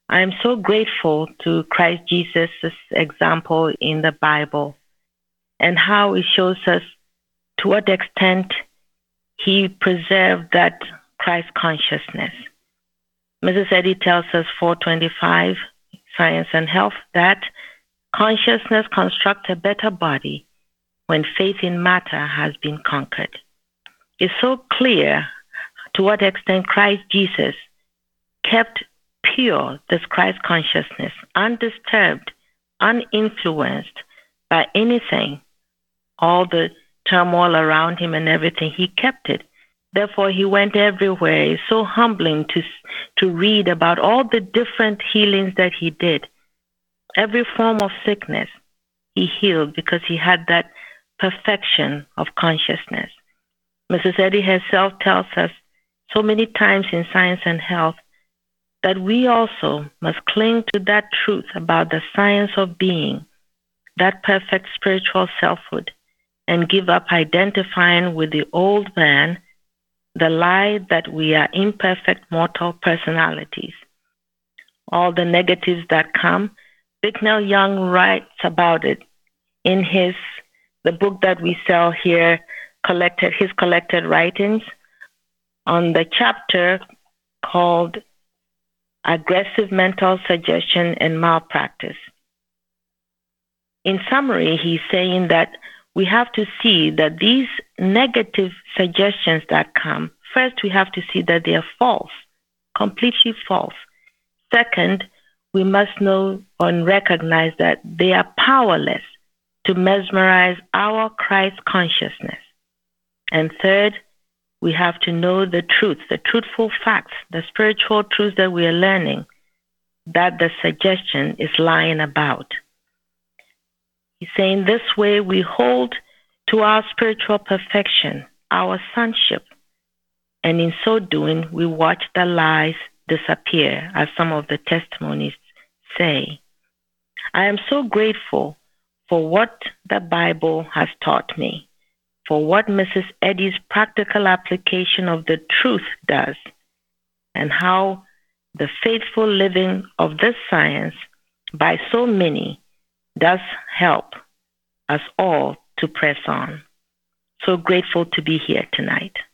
I am so grateful to Christ Jesus' example in the Bible and how it shows us to what extent he preserved that Christ consciousness. Mrs. Eddy tells us 425, Science and Health, that consciousness constructs a better body when faith in matter has been conquered. It's so clear to what extent Christ Jesus kept pure this Christ consciousness, undisturbed, uninfluenced by anything, all the turmoil around him and everything. He kept it. Therefore, he went everywhere. It's so humbling to read about all the different healings that he did. Every form of sickness he healed because he had that perfection of consciousness. Mrs. Eddy herself tells us so many times in Science and Health that we also must cling to that truth about the science of being, that perfect spiritual selfhood, and give up identifying with the old man, the lie that we are imperfect mortal personalities. All the negatives that come, Bicknell Young writes about it in the book that we sell here, his collected writings, on the chapter called Aggressive Mental Suggestion and Malpractice. In summary, he's saying that we have to see that these negative suggestions that come, first, we have to see that they are false, completely false. Second, we must know and recognize that they are powerless to mesmerize our Christ consciousness. And third, we have to know the truth, the truthful facts, the spiritual truths that we are learning, that the suggestion is lying about. He's saying this way we hold to our spiritual perfection, our sonship, and in so doing, we watch the lies disappear, as some of the testimonies say. I am so grateful for what the Bible has taught me, for what Mrs. Eddy's practical application of the truth does, and how the faithful living of this science by so many does help us all to press on. So grateful to be here tonight.